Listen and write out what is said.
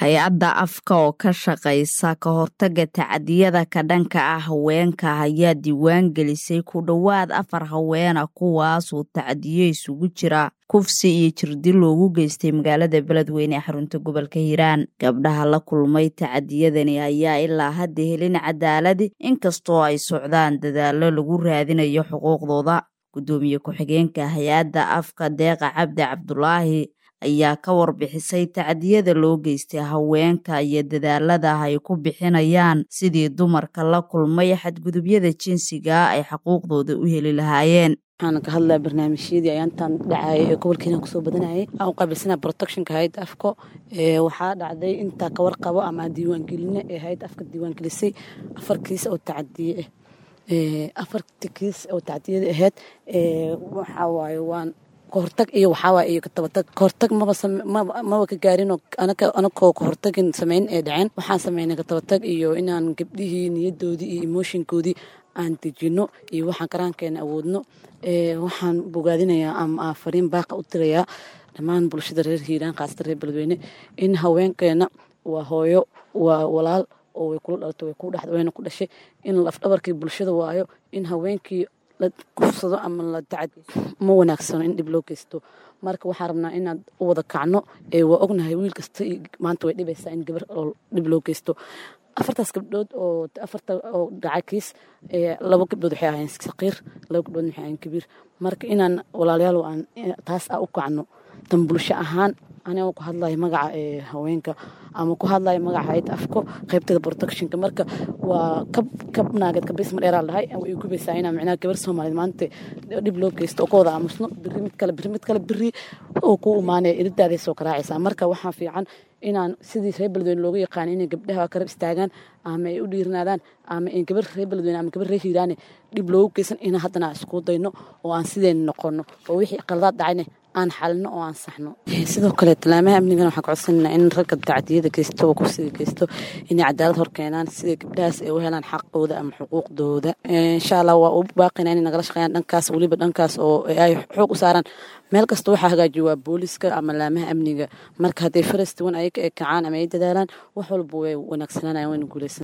hay-adda afka oo ka shaqaysa ka hortagga tacadiyada ka dhanka ah haweenka ayaa diiwaan gelisay ku dhowaad 4 haweena kuwaasoo tacadiyo isugu jira kufsi iyo jirdil loogu geystay magaalada Beledweyne ee xarunta gobolka Hiiraan. Gabdhaha la kulmay tacadiyadani ayaa ilaa hadda helin cadaalad inkastoo ay socdaan dadaallo lagu raadinayo xuquuqdooda. Gudoomiye ku-xigeenka hay-adda afka Deeqa Cabdi Cabdulaahi ayaa ka warbixisay tacadiyada loo geystay haweenka iyo dadaalada ay ku bixinayaan sidii dumarka la kulmay xadgudubyada jinsiga ay xuquuqdooda u heli lahaayeen. waxaan ka hadlaa barnaamijyadii ayaantan dhacay ee gobolkeena kusoo badanayay aan u qaabilsanaa protectionka hay'adda afka waxaa dhacday inta ka warqabo ama diiwaangeline ee hay'adda afka diiwaangelisay 4 kiis oo tacadiye afartii kiis oo tacadiyada ahayd waxa waaye waan kahortag iyo waxaa waaye iyo katabatag kahortag maba ka gaarin oo anakoo kahortagin samayn ee dhaceen waxaan samaynay katabatag iyo inaan gabdhihii niyadoodii iyo emotionkoodii aan dejino iyo waxaan karaankeena awoodno waxaan bogaadinayaa ama fariin baaqa u tirayaa dhammaan bulshada reer Hiiraan khaasatan reer Beledweyne in haweenkeena waa hooyo waa walaal oo way kula dhalatay way ku dhaxday wayna ku dhashay in laf dhabarkii bulshada waayo in haweenkii la kufsado ama la tacadiyo ma wanaagsano in dib loo geysto marka waxaan rabnaa inaad u wada kacno waa ognahay wiil kasta maanta way dhibaysaa in gabar dib loo geysto 4 gabdhood oo 4 oo dhacakiis 2 gabdhood waxay ahaayeen saqiir 2 gabdhood waxay ahaayeen kabiir marka inaan walaalayaal aan taas u kacno tan bulsho ahaan aniga ku hadlayo magaca haweenka ama ku hadlayo magaca hay'adda afka qaybta protectionka marka waa kab naagad kabis ma dheeraa lahay way ku beesaa inaan macnaha gabar Soomaaliyeed maanta dib loo geysto oo kooda aamusno mid kale biri oo ku imaanay iridaada soo karaacaysa marka waxaa fiican inaan sidii reer Beledweyne loogu yaqaan in gabdhaha karab istaagaan ama ay u dhiirnaadaan ama in gabar reer Beledweyne ama gabar reer Hiiraan dib loogu geysan in haddana isku dayno oo aan sideen noqono oo wixii qaladaad dhacayna aan xalno oo aan saxno sidoo kale talaamaha amniga waxaan ku codsanaynaa in ragga tacadiyada geysto oo kufsiga geysto in cadaalad hor keenaan sida gabdhahaas ay u helaan xaqooda ama xuquuqdooda insha Allah waa u baaqina in nagala shaqeeyaan dhankaas waliba dhankaas oo ay xoog u saaraan meel kasta waxa hagaajiyo waa booliska ama laamaha amniga marka haday first one ay ka kacaan ama ay dadaalaan wax walba way wanaagsanaan ay guuleysan